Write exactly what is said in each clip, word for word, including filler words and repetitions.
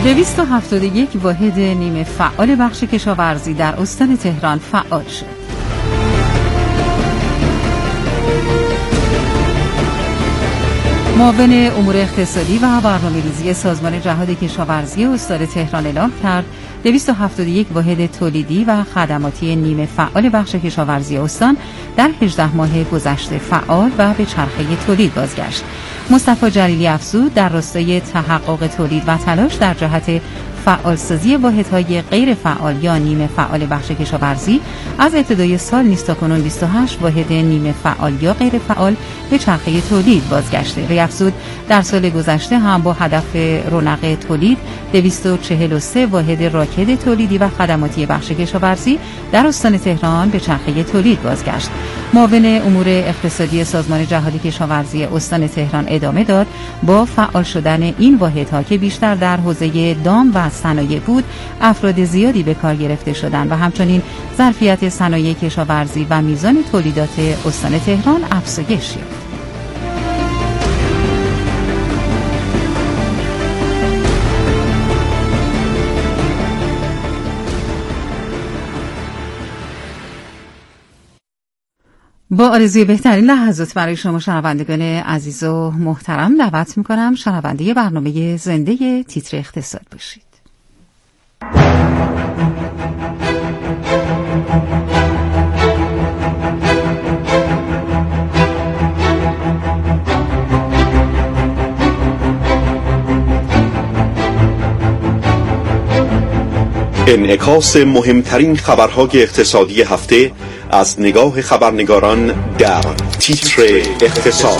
دویست و هفتاد و یک واحد نیمه فعال بخش کشاورزی در استان تهران فعال شد. معاون امور اقتصادی و برنامه‌ریزی سازمان جهاد کشاورزی استان تهران اعلام کرد دویست و هفتاد و یک واحد تولیدی و خدماتی نیمه فعال بخش کشاورزی استان در هجده ماه گذشته فعال و به چرخه تولید بازگشت. مصطفی جلیلی افزود در راستای تحقق تولید و تلاش در جهت فعالسازی واحدهای غیر فعال یا نیمه فعال بخش کشاورزی از ابتدای سال نیز تاکنون بیست و هشت واحد نیمه فعال یا غیر فعال به چرخه تولید بازگشته. وی افزود در سال گذشته هم با هدف رونق تولید دویست و چهل و سه واحد راکد تولیدی و خدماتی بخش کشاورزی در استان تهران به چرخه تولید بازگشت. معاون امور اقتصادی سازمان جهاد کشاورزی استان تهران ادامه داد با فعال شدن این واحدها که بیشتر در حوزه دام و صنایع بود، افراد زیادی به کار گرفته شدند و همچنین ظرفیت صنایع کشاورزی و میزان تولیدات استان تهران افزایش یافت. با آرزوی بهترین لحظات برای شما شنوندگان عزیز و محترم دعوت می‌کنم شنونده برنامه زنده تیتر اقتصاد باشید. انعکاس مهمترین خبرهای اقتصادی هفته از نگاه خبرنگاران در تیتر اقتصاد.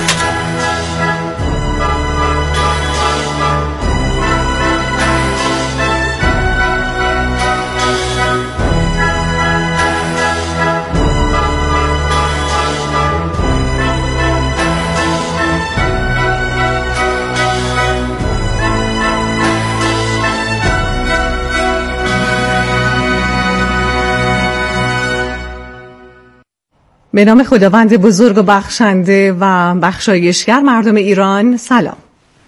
به نام خداوند بزرگ و بخشنده و بخشایشگر، مردم ایران سلام.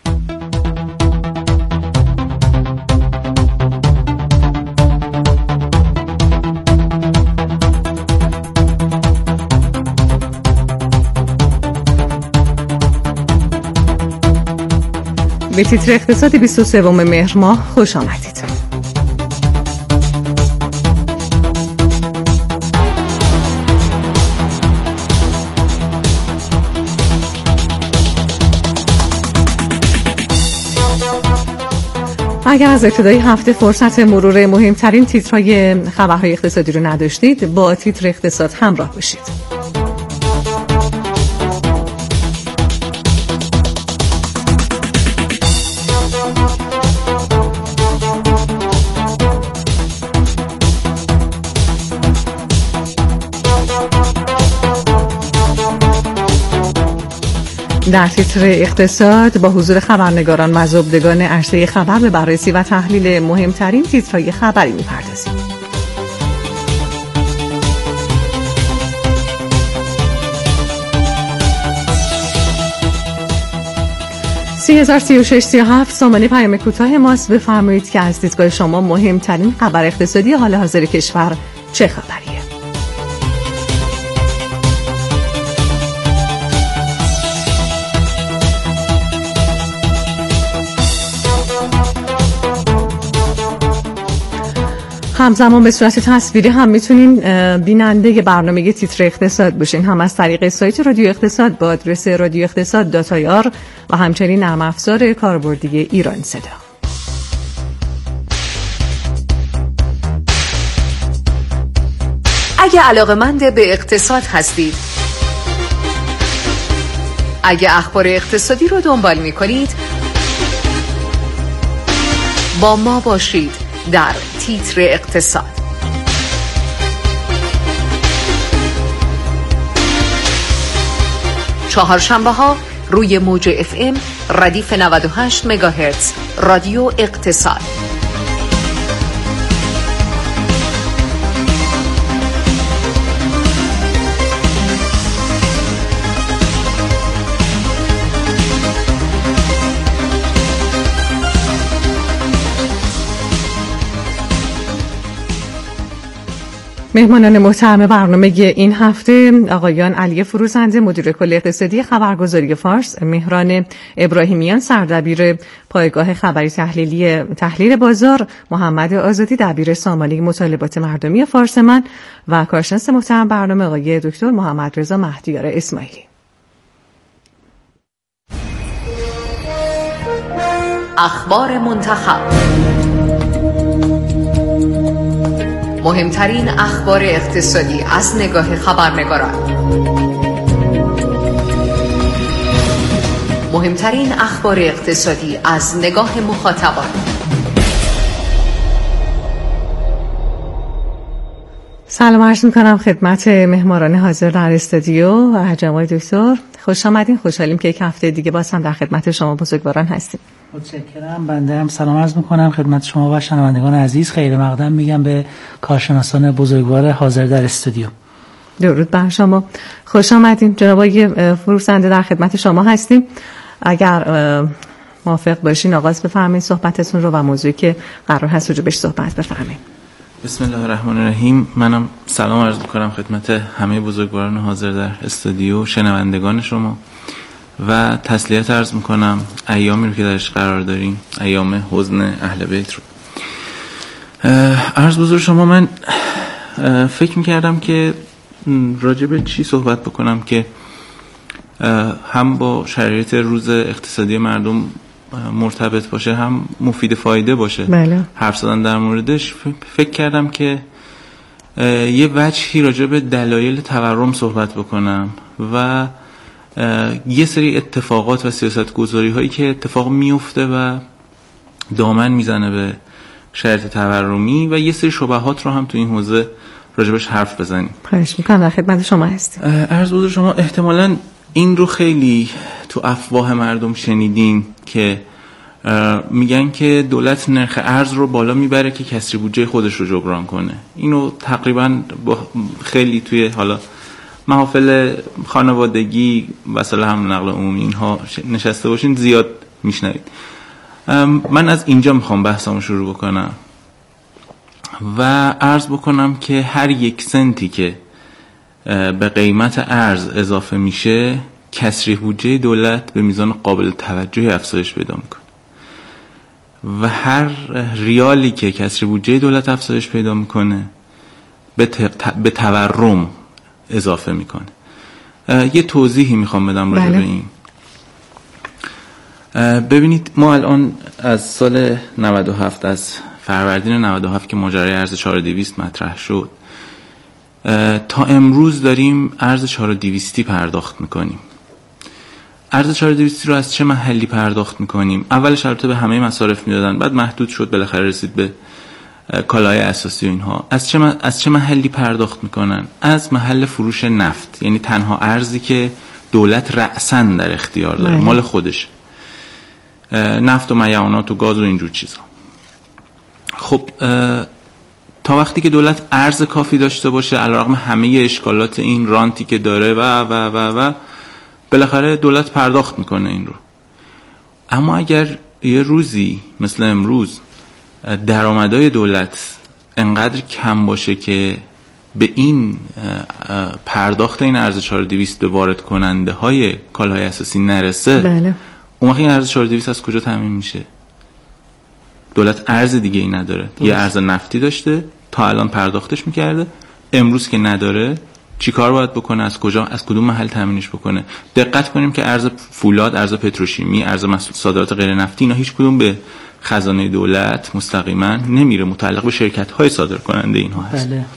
به تیتر اقتصاد بیست و سوم مهر ماه خوش آمدید. اگر از ابتدای هفته فرصت مرور مهمترین تیترهای خبرهای اقتصادی رو نداشتید، با تیتر اقتصاد همراه باشید. در تیتر اقتصاد با حضور خبرنگاران و زبدگان عرصه خبر به بررسی و تحلیل مهمترین تیترهای خبری می‌پردازیم. سی هزار سی و شش سی و هفت سامانه پیام کوتاه ماست. بفرمایید که از دیدگاه شما مهمترین خبر اقتصادی حال حاضر کشور چه خبریه؟ همزمان به صورت تصویری هم میتونین بیننده برنامه تیتر اقتصاد باشین، هم از طریق سایت رادیو اقتصاد با آدرس رادیو اقتصاد دات آی آر و همچنین نرم افزار کاربردی ایران صدا. اگه علاقه‌مند به اقتصاد هستید، اگه اخبار اقتصادی رو دنبال میکنید، با ما باشید در تیتر اقتصاد. چهارشنبه ها روی موج اف ام ردیف نود و هشت مگاهرتز رادیو اقتصاد. مهمانان محترم برنامه این هفته آقایان علی فروزنده مدیر کل اقتصادی خبرگزاری فارس، مهران ابراهیمیان سردبیر پایگاه خبری تحلیلی تحلیل بازار، محمد آزادی دبیر سامانه مطالبات مردمی فارسمن و کارشناس محترم برنامه آقای دکتر محمد رضا مهدیار اسماعیلی. اخبار منتخب، مهمترین اخبار اقتصادی از نگاه خبرنگاران، مهمترین اخبار اقتصادی از نگاه مخاطبان. سلام عرض می‌کنم خدمت مهمانان حاضر در استودیو و جناب دکتر. خوش آمدین. خوشحالیم که یک هفته دیگه باز هم در خدمت شما بزرگواران هستیم. متشکرم. بنده هم سلام عرض می‌کنم خدمت شما و شنوندگان عزیز. خیر مقدم میگم به کارشناسان بزرگوار حاضر در استودیو. درود بر شما. خوش آمدین. جناب آقای فروزنده در خدمت شما هستیم. اگر موافق باشین آغاز بفرمایید صحبتتون رو و موضوعی که قرار هست راجع بهش صحبت بفرمایید. بسم الله الرحمن الرحیم. منم سلام عرض می‌کنم خدمت همه بزرگواران حاضر در استودیو، شنوندگان شما و تسلیت عرض می‌کنم ایامی رو که درش قرار داریم، ایام حزن اهل بیت رو. عرض بزرگ شما، من فکر می‌کردم که راجع به چی صحبت بکنم که هم با شرایط روز اقتصادی مردم مرتبط باشه، هم مفید فایده باشه. بله. حرف زدن در موردش فکر کردم که یه وجهی راجع به دلایل تورم صحبت بکنم و یه سری اتفاقات و سیاست گذاری هایی که اتفاق میفته و دامن میزنه به شرایط تورمی و یه سری شبهات رو هم تو این حوزه راجبش حرف بزنیم. خواهش میکنم، در خدمت شما هستیم. عرض بزرگ شما، احتمالاً این رو خیلی تو افواه مردم شنیدین که میگن که دولت نرخ ارز رو بالا میبره که کسری بودجه خودش رو جبران کنه. اینو تقریبا با خیلی توی حالا محافل خانوادگی وسایل هم نقل عمومی اینها نشسته باشین زیاد میشنوید. من از اینجا میخوام بحثمو شروع بکنم و عرض بکنم که هر یک سنتی که به قیمت ارز اضافه میشه، کسری بودجه دولت به میزان قابل توجهی افزایش پیدا میکنه و هر ریالی که کسری بودجه دولت افزایش پیدا میکنه به, ت... به تورم اضافه میکنه. یه توضیحی میخوام بدم راجع به این. ببینید، ما الان از سال نود و هفت، از فروردین نود و هفت که ماجرای ارز چهار هزار و دویست مطرح شد تا امروز داریم ارز چهار هزار و دویست پرداخت میکنیم. ارز چهار هزار و دویست رو از چه محلی پرداخت میکنیم؟ اولش البته به همه مصارف میدادن، بعد محدود شد، بالاخره رسید به کالای اساسی و اینها. از چه از چه محلی پرداخت میکنن؟ از محل فروش نفت، یعنی تنها ارزی که دولت رأساً در اختیار داره، ماله. مال خودش، نفت و میعانات و گاز و اینجور چیزا. خب تا وقتی که دولت ارز کافی داشته باشه، علیرغم همه اشکالات این رانتی که داره و و و و بالاخره دولت پرداخت میکنه این رو. اما اگر یه روزی مثل امروز درآمدهای دولت انقدر کم باشه که به این پرداخت این ارز چهار هزار و دویست به وارد کننده های کالاهای اساسی نرسه، بله. اون وقت این ارز چهار هزار و دویست از کجا تامین میشه؟ دولت ارز دیگه ای نداره. یه ارز نفتی داشته، تا الان پرداختش میکرده، امروز که نداره چی کار باید بکنه؟ از کجا، از کدوم محل تامینش بکنه؟ دقت کنیم که ارز فولاد، ارز پتروشیمی، ارز صادرات غیر نفتی، اینا هیچ کدوم به خزانه دولت مستقیما نمیره، متعلق به شرکت های صادر کننده اینها هست. بله.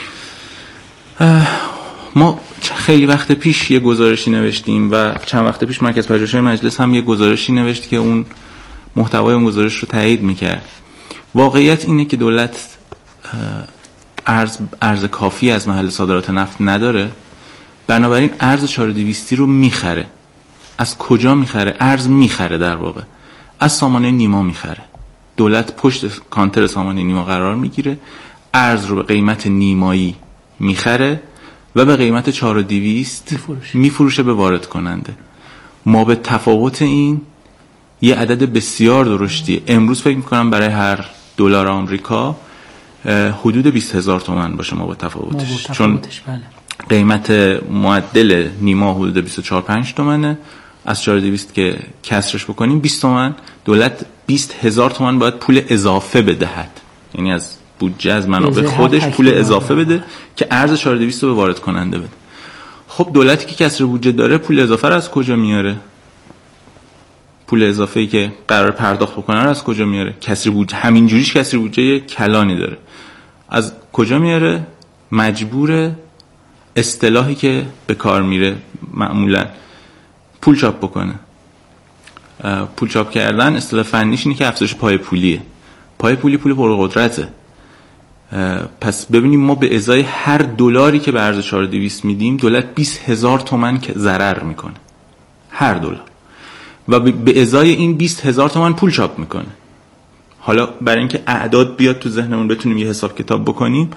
ما خیلی وقت پیش یه گزارشی نوشتیم و چند وقت پیش مرکز پژوهش‌های مجلس هم یه گزارشی نوشت که اون محتوای اون گزارش رو تایید میکرد. واقعیت اینه که دولت ارز ارز کافی از محل صادرات نفت نداره، بنابراین ارز چهار هزار و دویست رو میخره. از کجا میخره؟ ارز میخره، در واقع از سامانه نیما میخره. دولت پشت کانتر سامانه نیما قرار میگیره، ارز رو به قیمت نیمایی میخره و به قیمت چهار هزار و دویست میفروشه به وارد کننده. ما به تفاوت این یه عدد بسیار درشتی امروز فکر میکنم برای هر دلار آمریکا حدود بیست هزار تومان باشه ما با تفاوتش، چون بله. قیمت معدل نیما حدود بیست و چهار پنج تومنه، از چهار هزار و دویست که کسرش بکنیم بیست تومن، دولت بیست هزار تومان باید پول اضافه بدهد، یعنی از بودجه از منابع خودش پول اضافه بده که ارز چهار هزار و دویست رو به وارد کننده بده. خب دولتی که کسر بودجه داره پول اضافه رو از کجا میاره؟ پول اضافه‌ای که قرار پرداخت بکنه رو از کجا میاره؟ کسر بودجه همین جوریش کسر بودجه کلانی داره. از کجا میاره؟ مجبور اصطلاحی که به کار میره معمولا پول چاپ بکنه. پول چاپ کردن اصطلاح فنیش اینه که افزایش پای پولیه. پای پولی پول پرقدرته. پس ببینیم ما به ازای هر دلاری که به ارز چهار هزار و دویست میدیم دولت بیست هزار تومان که ضرر میکنه، هر دلار، و به ازای این بیست هزار تومان پول چاپ میکنه. حالا برای اینکه اعداد بیاد تو ذهنمون بتونیم یه حساب کتاب بکنیم،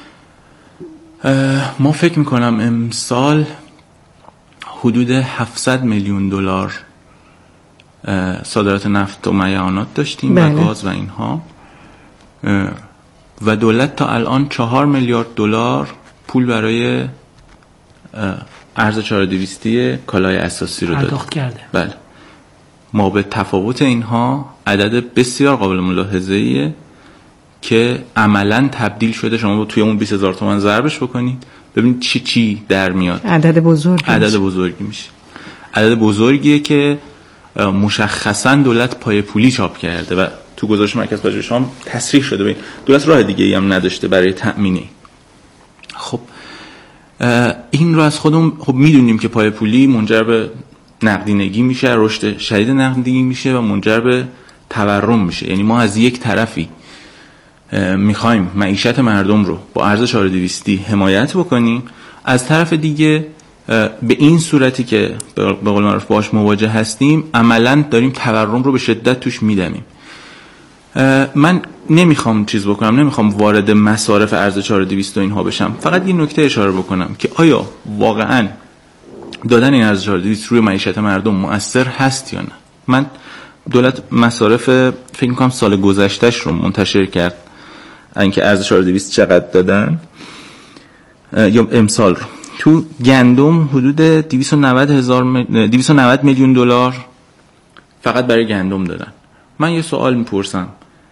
ما فکر میکنم امسال حدود هفتصد میلیون دلار صادرات نفت و معدنیات داشتیم بله. و گاز و اینها، و دولت تا الان چهار میلیارد دلار پول برای ارز چهار هزار و دویست کالای اساسی رو پرداخت کرده. بله. ما به تفاوت اینها عدد بسیار قابل ملاحظه‌ایه که عملاً تبدیل شده. شما توی اون بیست هزار تومان ضربش بکنید ببینید چی چی در میاد. عدد بزرگی عدد بزرگی میشه. عدد بزرگیه که مشخصاً دولت پای پولی چاپ کرده و تو گزارش مرکز پژوهش هم تصریح شده. ببین دولت راه دیگه‌ای هم نداشته برای تأمینه. خب این رو از خودمون خب میدونیم که پای پولی منجر به نقدینگی میشه، رشد شدید نقدینگی میشه و منجر به تورم میشه. یعنی ما از یک طرفی میخوایم معیشت مردم رو با ارز چهار هزار و دویست حمایت بکنیم، از طرف دیگه به این صورتی که به قول معروف باهاش مواجه هستیم عملاً داریم تورم رو به شدت توش میدمیم. من نمیخوام چیز بکنم، نمیخوام وارد مصارف ارز چهار هزار و دویست و اینها بشم، فقط این نکته اشاره بکنم که آیا واقعاً دادن این ارز چهار هزار و دویست روی معیشت مردم مؤثر هست یا نه. من دولت مصارف فکر میکنم سال گذشتهش رو منتشر کرد، اینکه ارز چهار هزار و دویست چقدر دادن یا امسال رو. تو گندم حدود دویست و نود هزار دویست و نود میلیون دلار فقط برای گندم دادن. من یه سوال میپرسم،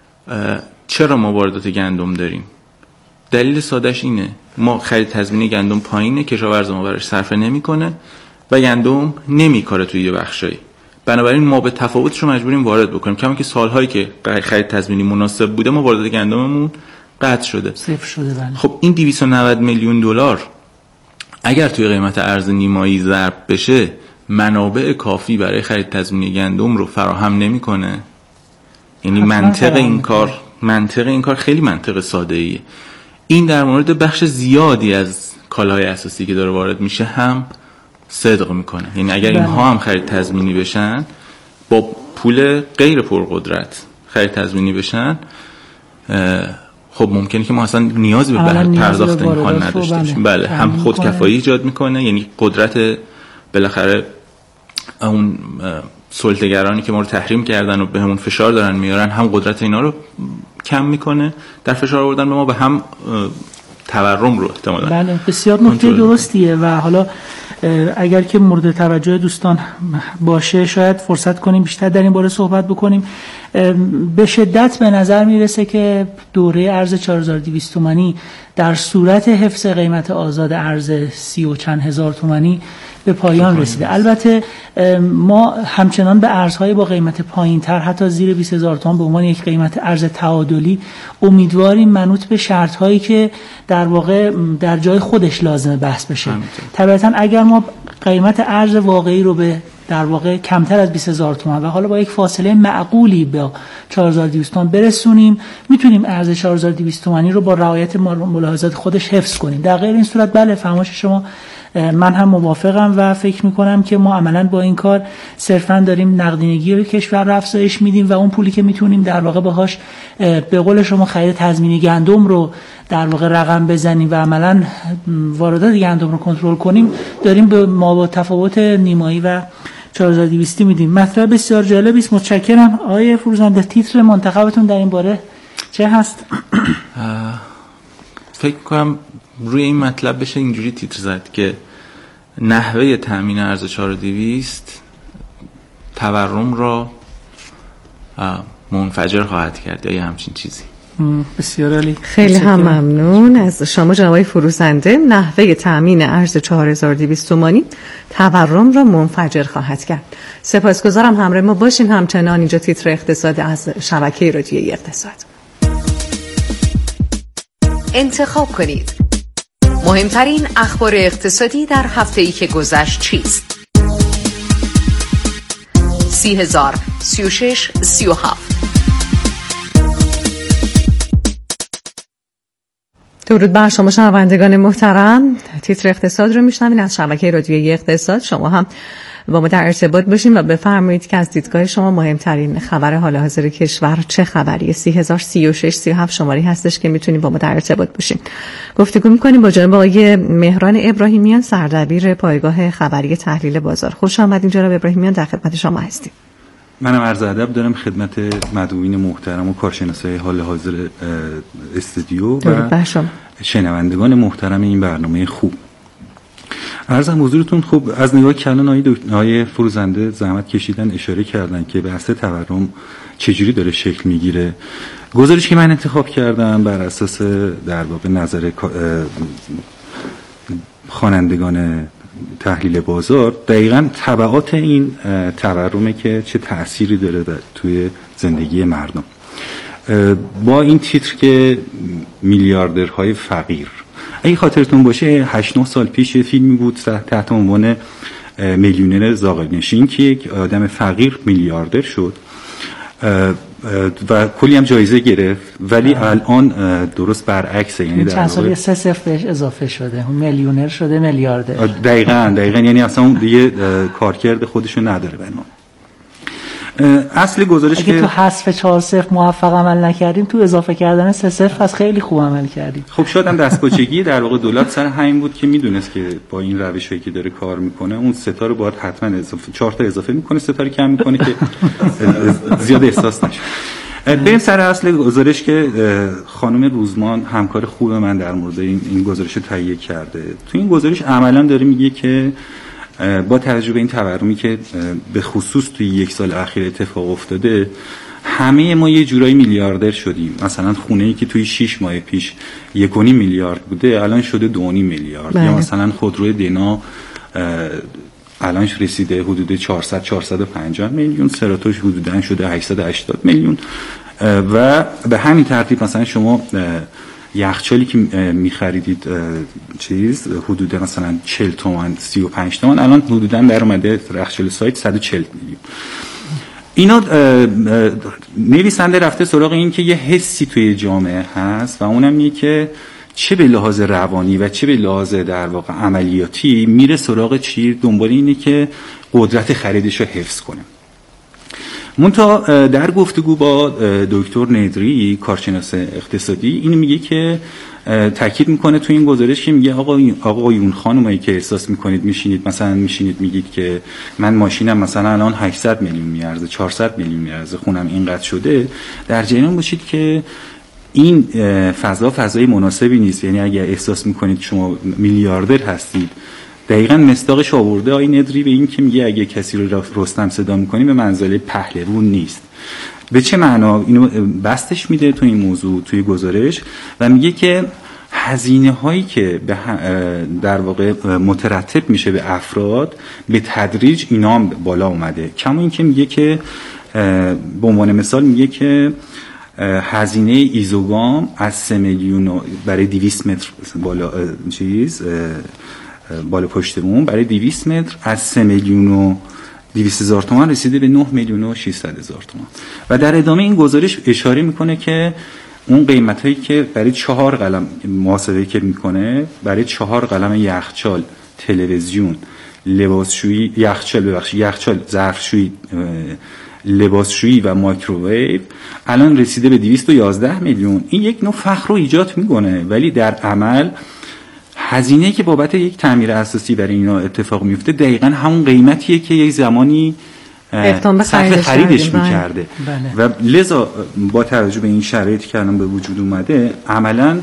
چرا ما واردات گندم داریم؟ دلیل سادهش اینه ما خرید تضمینی گندم پایینه، کشاورز ما براش صرفه نمیکنه و گندم نمیکاره توی یه بخشایی، بنابراین ما به تفاوتش رو مجبوریم وارد بکنیم. کما که سالهایی که خرید تضمینی مناسب بوده ما واردات گندممون قطع شده، صفر شده. بله. خب این دویست و نود میلیون دلار اگر توی قیمت ارز نیمایی ضرب بشه منابع کافی برای خرید تضمینی گندم رو فراهم نمیکنه. یعنی منطق این کار منطق این کار خیلی منطق ساده ایه. این در مورد بخش زیادی از کالاهای اساسی که داره وارد میشه هم صدق میکنه. یعنی اگر اینها هم خرید تضمینی بشن، با پول غیر پرقدرت خرید تضمینی بشن، خب ممکنه که ما اصلا نیازی به پرداخت این حال نداشته باشیم. بله، هم خودکفایی ایجاد میکنه، یعنی قدرت بالاخره اون سلطه‌گرانی که ما رو تحریم کردن و به همون فشار دارن میارن هم قدرت اینا رو کم میکنه، در فشار آوردن به ما، به هم تورم رو احتمالاً. بله بسیار نکته درستیه و حالا اگر که مورد توجه دوستان باشه شاید فرصت کنیم بیشتر در این باره صحبت بکنیم. به شدت به نظر میرسه که دوره ارز چهار هزار و دویست تومانی در صورت حفظ قیمت آزاد ارز سی و چند هزار تومانی به پایان رسیده. البته ما همچنان به ارزهای با قیمت پایین تر حتی زیر بیست هزار تومان به عنوان یک قیمت ارز تعادلی امیدواریم منوط به شرط هایی که در واقع در جای خودش لازمه بحث بشه. طبعا اگر ما قیمت ارز واقعی رو به در واقع کمتر از بیست هزار تومان و حالا با یک فاصله معقولی با چهار هزار و دویست تومان برسونیم، میتونیم ارز چهار هزار و دویست تومانی رو با رعایت ملاحظات خودش حفظ کنیم. در غیر این صورت بله فرمایش شما من هم موافقم و فکر میکنم که ما عملاً با این کار صرفاً داریم نقدینگی رو کشور رو افزایش میدیم و اون پولی که میتونیم در واقع باهاش به قول شما خرید تضمینی گندم رو در واقع رقم بزنیم و عملاً واردات گندم رو کنترل کنیم، داریم به ما با تفاوت نیمایی و چهار هزار و دویست میدیم. مطلب بسیار جالبی است. متشکرم آقای فروزنده. تیتر منتخبتون در این باره چه هست؟ فکر کنم روی این مطلب بشه اینجوری تیتر زد که نحوه تأمین ارز چهار هزار و دویست تورم را منفجر خواهد کرد یا همچین چیزی. بسیار عالی. خیلی هم ممنون از شما جناب فروزنده. نحوه تأمین ارز چهار هزار و دویست تومانی تورم را منفجر خواهد کرد. سپاسگزارم همراه ما باشین. همچنان اینجا تیتر اقتصاد از شبکه رادیویی اقتصاد. انتخاب کنید مهمترین اخبار اقتصادی در هفته‌ای که گذشت چیست؟ سی هزار، سی و شش، سی و هفت. درود بر شما شنوندگان محترم. تیتر اقتصاد رو میشنوین از شبکه رادیویی اقتصاد. شما هم با ما در ارتباط باشین و بفرمایید که از دیدگاه شما مهمترین خبر حال حاضر کشور چه خبریه. سی هزار، سی و شش، سی و هفت شماره هستش که میتونید با ما در ارتباط باشین. گفتگو میکنیم با جناب آقای مهران ابراهیمیان، سردبیر پایگاه خبری تحلیل بازار. خوش آمدید جناب ابراهیمیان، در خدمت شما هستیم. منم عرض ادب دارم خدمت مدعوین محترم و کارشناسای حال حاضر استودیو و شنوندگان محترم این برنامه خوب. عرضم حضورتون خوب از نگاه کلان آقای فروزنده زحمت کشیدن اشاره کردن که بحث تورم چجوری داره شکل میگیره. گزارشی که من انتخاب کردم بر اساس در واقع نظر خوانندگان تحلیل بازار دقیقاً تبعات این تورمه که چه تأثیری داره توی زندگی مردم. با این تیتر که میلیاردرهای فقیر، اگه خاطرتون باشه هشت نه سال پیش یه فیلمی بود تحت عنوان میلیونر زاغل‌نشین که یک آدم فقیر میلیاردر شد و کلی هم جایزه گرفت، ولی آه. الان درست برعکسه، یعنی در چند سال سه صفر بهش اضافه شده، اون میلیونر شده میلیاردر. دقیقاً دقیقاً یعنی اصلا اون دیگه کارکرد خودشو نداره. بنام اصل گزارش که تو حذف چهار صفر موفق عمل نکردیم، تو اضافه کردن سه صفر پس خیلی خوب عمل کردیم. خب شاید هم دستپاچگی در واقع دولت سر همین بود که میدونست که با این روشی که داره کار میکنه اون ستا رو باید حتما اضافه چهار تا اضافه میکنه، ستا رو کم میکنه که زیاد احساس نشه. بریم سر اصل گزارش که خانم روزمان همکار خوب من در مورد این, این گزارش تهیه کرده. تو این گزارش عملاً داره میگه که با توجه به این تورمی که به خصوص توی یک سال اخیر اتفاق افتاده، همه ما یه جورایی میلیاردر شدیم. مثلا خونه‌ای که توی شش ماه پیش یک و نیم میلیارد بوده الان شده دو و نیم میلیارد. بله. یا مثلا خودروی دنا الان رسیده حدود چهارصد چهارصد و پنجاه میلیون، سراتوش حدوداً شده هشتصد و هشتاد میلیون و به همین ترتیب مثلا شما یخچالی که می‌خریدید چیز حدود مثلا چهل تومن سی و پنج تومن الان حدوداً در اومده یخچال سایت صد و چهل میلیون. اینا نویسنده رفته سراغ این که یه حسی توی جامعه هست و اونم اینه که چه به لحاظ روانی و چه به لحاظ در واقع عملیاتی میره سراغ چی؟ دنبال اینه که قدرت خریدش رو حفظ کنه. منتها در گفتگو با دکتر ندری کارشناس اقتصادی این میگه که تاکید میکنه تو این گزارش که میگه آقا آقایون خانمایی که احساس میکنید میشینید مثلا میشینید میگید که من ماشینم مثلا الان هشتصد میلیون میارزه، چهارصد میلیون میارزه، خونم اینقدر شده، در جریان باشید که این فضا فضای مناسبی نیست. یعنی اگه احساس میکنید شما میلیاردر هستید، دقیقاً مصداقش آورده آقای ندری به این که میگه اگه کسی رو رستم صدا میکنی به منزله پهلوان نیست. به چه معنا؟ اینو بستش میده تو این موضوع توی گزارش و میگه که هزینه هایی که در واقع مترتب میشه به افراد به تدریج اینا هم بالا اومده. کما این که میگه که به عنوان مثال میگه که هزینه ایزوگام از سه میلیون برای دویست متر بالا چیز بالا پشت بوم برای دویست متر از سه میلیون و دویست هزار تومان رسیده به نه میلیون و ششصد هزار تومان. و در ادامه این گزارش اشاره میکنه که اون قیمت هایی که برای چهار قلم محاسبه که میکنه برای چهار قلم یخچال، تلویزیون، لباسشویی، یخچال ببخشید یخچال، ظرفشویی، لباسشویی و مایکروویو الان رسیده به دویست و یازده میلیون. این یک نوع فخر رو ایجاد میکنه، ولی در عمل هزینه‌ای که بابت یک تعمیر اساسی برای اینا اتفاق میفته دقیقاً همون قیمتیه که یک زمانی سقف خریدش میکرده و لذا با توجه به این شرایطی که الان به وجود اومده عملاً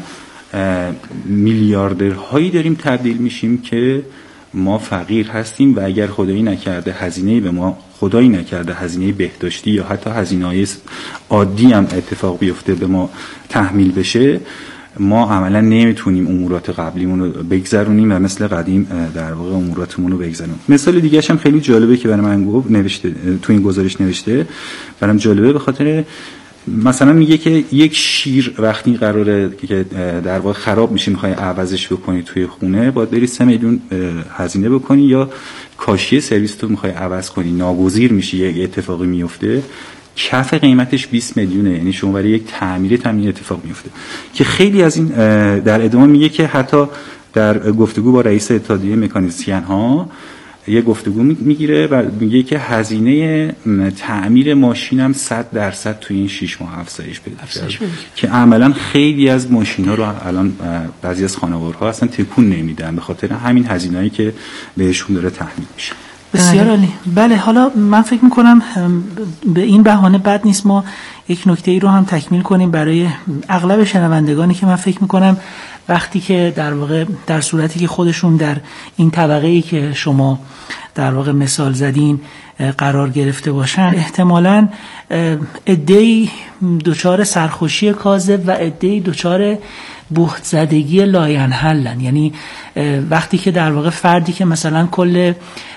میلیاردرهایی داریم تبدیل میشیم که ما فقیر هستیم و اگر خدایی نکرده هزینه‌ای به ما خدایی نکرده هزینه بهداشتی یا حتی هزینه‌های عادی هم اتفاق بیفته به ما تحمیل بشه، ما عملا نمیتونیم امورات قبلیمون رو بگذرونیم و مثل قدیم در واقع اموراتمون رو بگذرونیم. مثال دیگه هم خیلی جالبه که برای من گفت نوشته تو این گزارش نوشته، برام جالبه به خاطر مثلا میگه که یک شیر وقتی قراره که در واقع خراب میشه میخوای عوضش بکنی توی خونه باید بری سه میلیون هزینه بکنی، یا کاشی سرویس تو میخوای عوض کنی ناگزیر میشی یه اتفاقی میفته کف قیمتش بیست میلیونه، یعنی شما برای یک تعمیر تعمیر اتفاق میفته که خیلی از این در ادامه میگه که حتی در گفتگو با رئیس اتحادیه مکانیزین ها یه گفتگو میگیره و میگه که هزینه تعمیر ماشین هم صد درصد توی این شش ماه افزایش پیدا کرده که عملا خیلی از ماشین ها رو الان بعضی از خانوارها اصلا تکون نمیدن به خاطر همین هزینه‌ای که بهشون داره تحمیل میشه. بسیار عالی. بله، حالا من فکر میکنم به این بهانه بد نیست ما یک نکته ای رو هم تکمیل کنیم برای اغلب شنوندگانی که من فکر میکنم وقتی که در واقع در صورتی که خودشون در این طبقه ای که شما در واقع مثال زدین قرار گرفته باشن، احتمالاً عده‌ای دچار سرخوشی کاذب و عده‌ای دچار بهت زدگی لاینحلن. یعنی وقتی که در واقع فردی که مثلا کل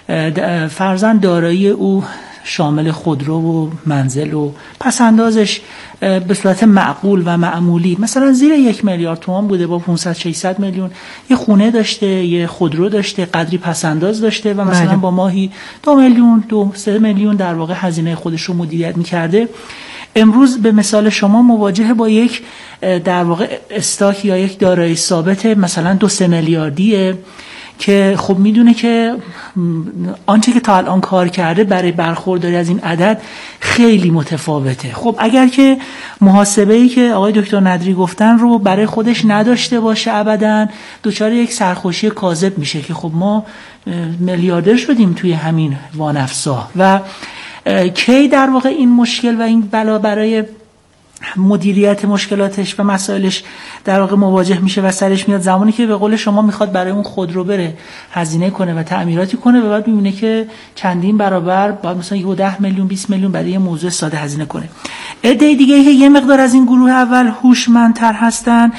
فرزند دارایی او شامل خودرو و منزل و پسندازش به صورت معقول و معمولی مثلا زیر یک میلیارد تومان بوده، با پانصد ششصد میلیون یه خونه داشته، یه خودرو داشته، قدری پسنداز داشته و مثلا با ماهی دو میلیون دو سه میلیون در واقع هزینه خودش رو مدیریت می‌کرده، امروز به مثال شما مواجه با یک در واقع استاک یا یک دارایی ثابت مثلا دو سه میلیاردیه که خب میدونه که آنچه که تا الان کار کرده برای برخورداری از این عدد خیلی متفاوته. خب اگر که محاسبه‌ای که آقای دکتر ندری گفتن رو برای خودش نداشته باشه ابداً دچار یک سرخوشی کاذب میشه که خب ما میلیاردر شدیم توی همین وانفسا و کی در واقع این مشکل و این بلا برای مدیریت مشکلاتش و مسائلش در واقع مواجه میشه و سرش میاد زمانی که به قول شما میخواد برای اون خودرو بره هزینه کنه و تعمیراتی کنه و بعد میبینه که چندین برابر باید مثلا ده میلیون بیست میلیون برای یه موضوع ساده هزینه کنه. عده دیگه که یه مقدار از این گروه اول هوشمندتر هستن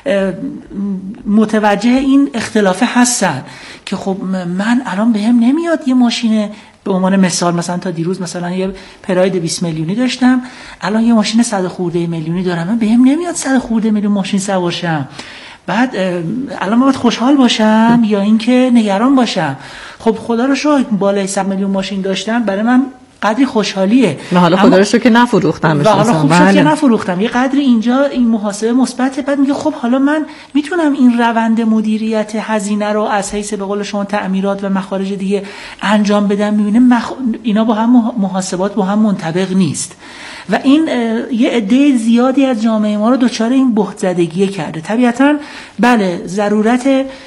متوجه این اختلافه هستن که خب من الان بهم نمیاد یه ماشین به عنوان مثال مثلا تا دیروز مثلا یه پراید بیست میلیونی داشتم، الان یه ماشین صد خورده میلیونی دارم، من بهم نمیاد صد خورده میلیون ماشین سوارشم، بعد الان باید خوشحال باشم یا اینکه نگران باشم؟ خب خدا رو شکر بالای صد میلیون ماشین داشتن برای من قدری خوشحالیه و حالا خدا رو شکر که نفروختم و حالا خوب شد که نفروختم یه قدری اینجا این محاسبه مثبته. بعد میگه خب حالا من میتونم این روند مدیریت هزینه رو از حیث به قول شما تعمیرات و مخارج دیگه انجام بدم. میبینه مخ... اینا با هم محاسبات با هم منطبق نیست و این یه عده زیادی از جامعه ما رو دچار این بهت زدگی کرده. طبیعتاً بله ضرورت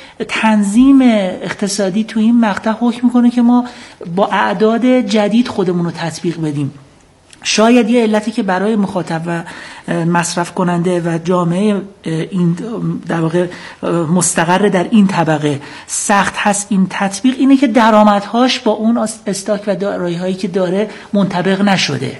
تنظیم اقتصادی تو این مقطع حکم میکنه که ما با اعداد جدید خودمون رو تطبیق بدیم. شاید یه علتی که برای مخاطب و مصرف کننده و جامعه این در واقع مستقر در این طبقه سخت هست این تطبیق اینه که درآمدهاش با اون استاک و دارایی‌هایی که داره منطبق نشده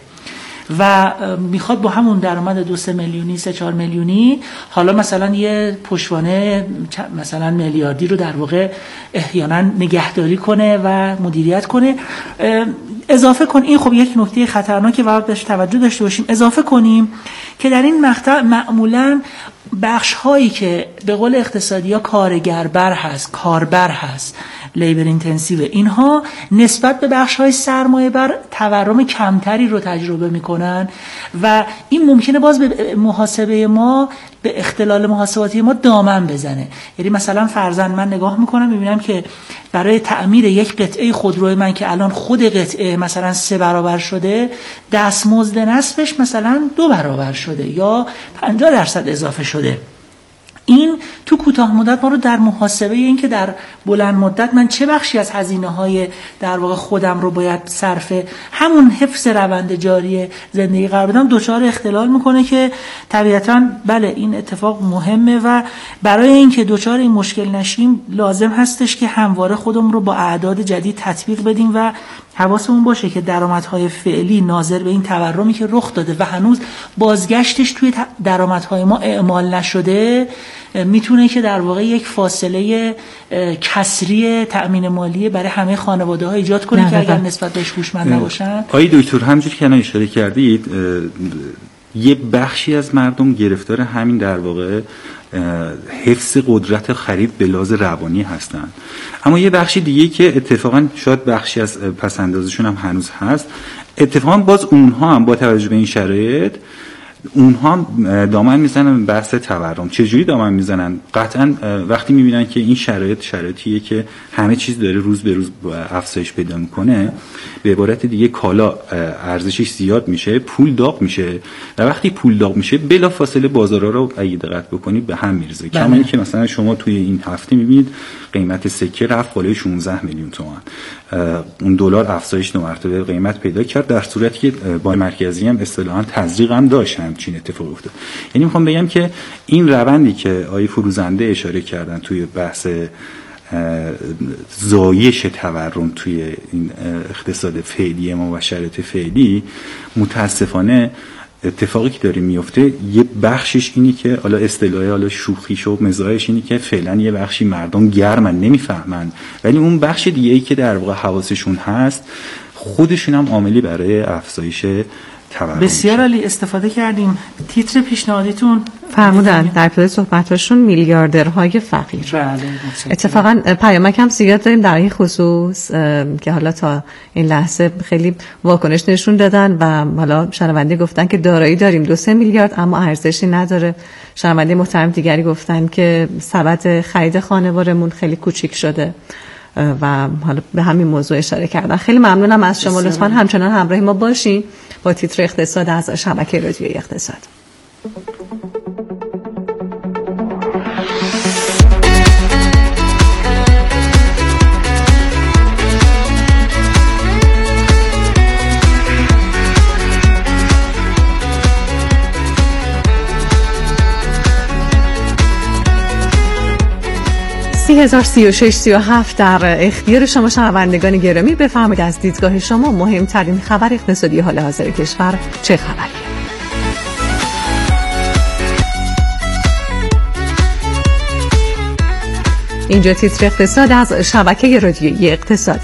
و میخواد با همون درآمد دو سه میلیونی سه چهار میلیونی حالا مثلا یه پشتوانه مثلا میلیاردی رو در واقع احیانا نگهداری کنه و مدیریت کنه. اضافه کن این خب یک نکته خطرناکه و باید بهش توجه داشته باشیم. اضافه کنیم که در این مقطع معمولا بخش هایی که به قول اقتصادی‌ها کارگربر هست، کاربر هست، لیبر اینتنسیو، اینها نسبت به بخش های سرمایه بر تورم کمتری رو تجربه میکنن و این ممکنه باز به محاسبه ما به اختلال محاسباتی ما دامن بزنه. یعنی مثلا فرضاً من نگاه میکنم میبینم که برای تعمیر یک قطعه خودروی من که الان خود قطعه مثلا سه برابر شده، دستمزد نصفش مثلا دو برابر شده یا پنجاه درصد اضافه شده. این تو کوتاه مدت ما رو در محاسبه این که در بلند مدت من چه بخشی از هزینه‌های در واقع خودم رو باید صرف همون حفظ روند جاری زندگی قرار بدم دچار اختلال میکنه که طبیعتاً بله این اتفاق مهمه و برای اینکه دچار این مشکل نشیم لازم هستش که همواره خودمون رو با اعداد جدید تطبیق بدیم و حواسمون باشه که درآمدهای فعلی ناظر به این تورمی که رخ داده و هنوز بازگشتش توی درآمدهای ما اعمال نشده میتونه که در واقع یک فاصله کسری تأمین مالی برای همه خانواده‌ها ایجاد کنه که اگر نسبت بهش هوشمند نباشن. آقای دکتر همونجوری که الان اشاره کردید یه بخشی از مردم گرفتار همین در واقع حفظ قدرت خرید به لحاظ روانی هستن، اما یه بخشی دیگه که اتفاقا شاید بخشی از پسندازشون هم هنوز هست، اتفاقا باز اونها هم با توجه به این شرایط اونها هم دامن میزنن به بحث تورم. چجوری دامن میزنن؟ قطعا وقتی میبینن که این شرایط شرایطیه که همه چیز داره روز به روز افزایش پیدا میکنه، به عبارت دیگه کالا ارزشش زیاد میشه، پول داغ میشه و وقتی پول داغ میشه بلا فاصله بازارها رو اگه دقت بکنید به هم میریزه. کما اینکه مثلا شما توی این هفته میبینید قیمت سکه رفت بالای شانزده میلیون تومان، اون دلار افزایش دو مرتبه قیمت پیدا کرد، در صورتی که بانک مرکزی هم اصطلاحاً تزریق هم داشت همچین اتفاقی افتاد. یعنی میخوام بگم که این روندی که آقای فروزنده اشاره کردن توی بحث زایش تورم توی این اقتصاد فعلی ما و شرایط فعلی، متاسفانه اتفاقی که داره میفته یه بخشش اینی که حالا اصطلاحی حالا شوخیش و مزاحش اینی که فعلا یه بخشی مردم گرمن نمیفهمن، ولی اون بخش دیگه ای که در واقع حواسشون هست خودشون هم عاملی برای افزایش تورم. بسیار عالی، استفاده کردیم. تیتر پیشنهادیتون فرمودن در ابتدای صحبتاشون میلیاردرهای فقیر. بله. اتفاقا پیامک هم زیاد داریم در این خصوص که حالا تا این لحظه خیلی واکنش نشون دادن و حالا شنونده گفتن که دارایی داریم دو سه میلیارد اما ارزشی نداره. شنونده محترم دیگری گفتن که سبد خرید خانوارمون خیلی کوچیک شده و حالا به همین موضوع اشاره کردن. خیلی ممنونم از شما، لطفاً همچنان همراه ما باشین با تیتر اقتصاد از شبکه رادیویی اقتصاد. سی هزار سی و شش سی و هفت در اختیار شما شنوندگان گرامی. بفرمایید از دیدگاه شما مهمترین خبر اقتصادی حال حاضر کشور چه خبریه؟ اینجا تیتر اقتصاد از شبکه رادیویی اقتصاده.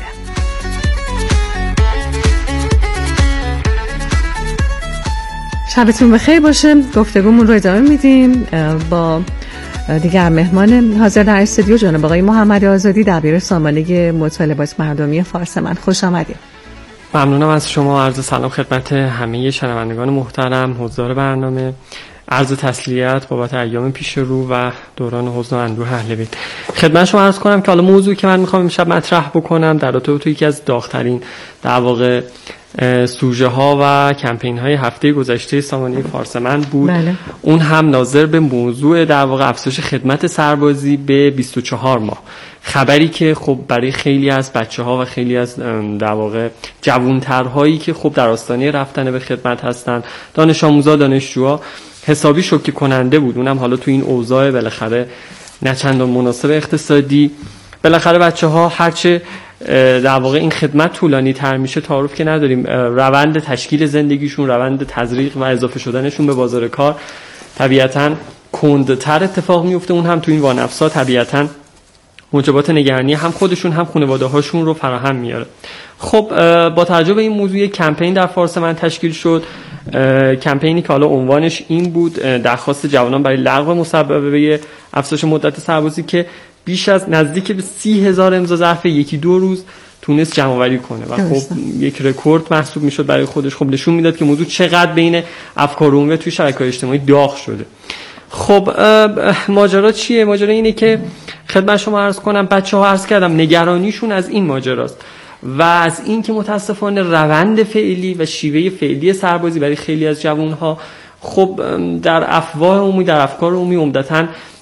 شبتون بخیر باشه. گفتگومون رو ادامه میدیم با دیگر مهمان حاضر در استودیو جناب آقای محمد آزادی، دبیر سامانه مطالبات مردمی فارسمند. خوش آمدید. ممنونم از شما. عرض سلام خدمت همه شنوندگان محترم، حضار برنامه. عرض تسلیت بابت ایام پیش رو و دوران حزن و اندوه اهل بیت. خدمت شما عرض کنم که حالا موضوعی که من میخوام امشب مطرح بکنم در رابطه با یکی از داغ‌ترین در واقع سوژه ها و کمپین های هفته گذشته سامانه فارسمند بود. بله. اون هم ناظر به موضوع در واقع افزایش خدمت سربازی به بیست و چهار ماه. خبری که خب برای خیلی از بچه ها و خیلی از در واقع جوانترهایی که خب در آستانه رفتن به خدمت هستن، دانش آموزا، دانشجوها، حسابی شوکه کننده بود. اونم حالا تو این اوضاع بالاخره نه چندان مناسب اقتصادی، بالاخره بچه ها هرچه در واقع این خدمت طولانی تر میشه تعارف که نداریم، روند تشکیل زندگیشون، روند تزریق و اضافه شدنشون به بازار کار طبیعتاً کندتر اتفاق میفته. اون هم تو این وانفسا طبیعتاً موجبات نگرانی هم خودشون هم خانواده هاشون رو فراهم میاره. خب با توجه به این موضوع یک کمپین در فارسمند تشکیل شد، کمپینی که حالا عنوانش این بود درخواست جوانان برای لغو مسببه افزایش مدت سربازی، که بیش از نزدیک به سی هزار امضا ظرف یکی دو روز تونست جمع آوری کنه و خب یک رکورد محسوب میشد برای خودش. خب نشون میداد که موضوع چقدر بین افکار عمومی توی شبکه‌های اجتماعی داغ شده. خب ماجرا چیه؟ ماجرا اینه که خدمت شما عرض کنم، بچه‌ها عرض کردم نگرانیشون از این ماجراست و از این که متاسفانه روند فعلی و شیوه فعلی سربازی برای خیلی از جوان‌ها خب در افواه عمومی، در افکار عمومی عمدتاً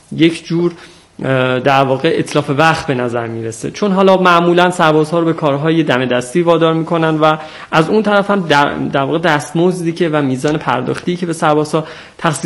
یک جور در واقع اتلاف وقت به نظر میرسه، چون حالا معمولا سربازها رو به کارهای دم دستی وادار میکنن و از اون طرف هم در, در واقع دستمزدی که و میزان پرداختی که به سربازها تخصیص